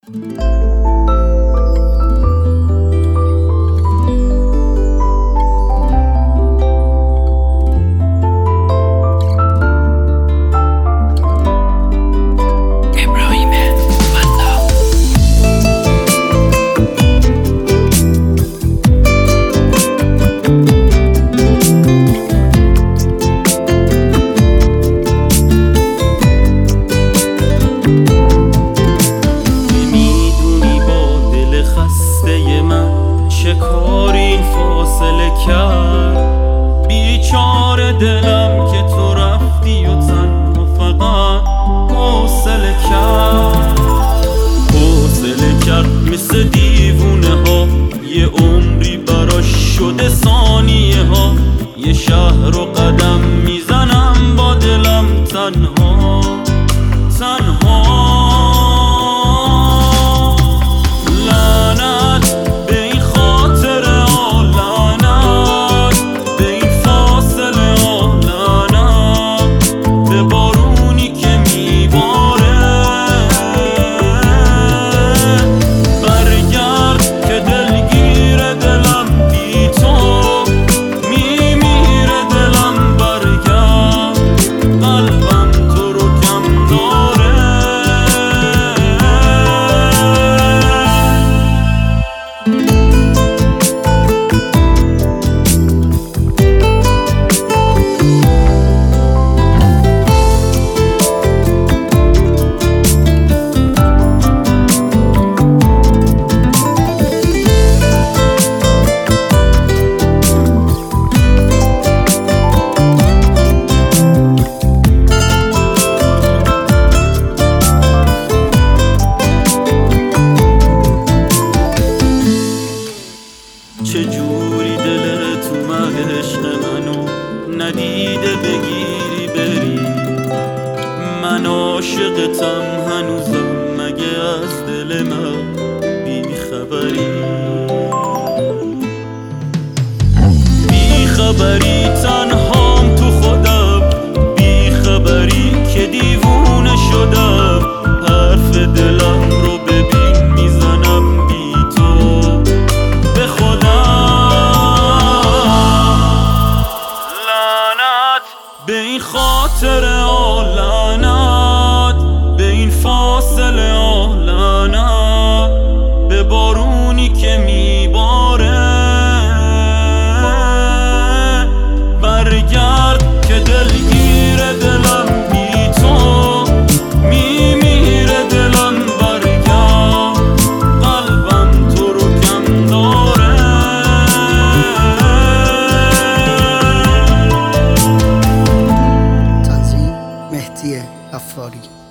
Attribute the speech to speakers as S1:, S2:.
S1: چه کار این فاصله کرد؟ بیچاره دلم که تو رفتی و تنها فقط حوصله کرد مثل دیوونه ها، یه عمری براش شده ثانیه ها. یه شهر رو قدم میزنم با دلم تنها چجوری دلت اومد عشق منو ندیده بگیری بری؟ من عاشقتم هنوزم، مگه از دل من بیخبری تنهام تو خودم، بیخبری که دیوونه شدم. حرف دلم رو ببین میزنم بی تو به به این خاطر لعنت، به این فاصله لعنت، به بارونی که میباره. برگرد که دلگیر دلم بی تو میمیره دلم. برگرد قلبم تو رو کم داره.
S2: مهدی غفاری.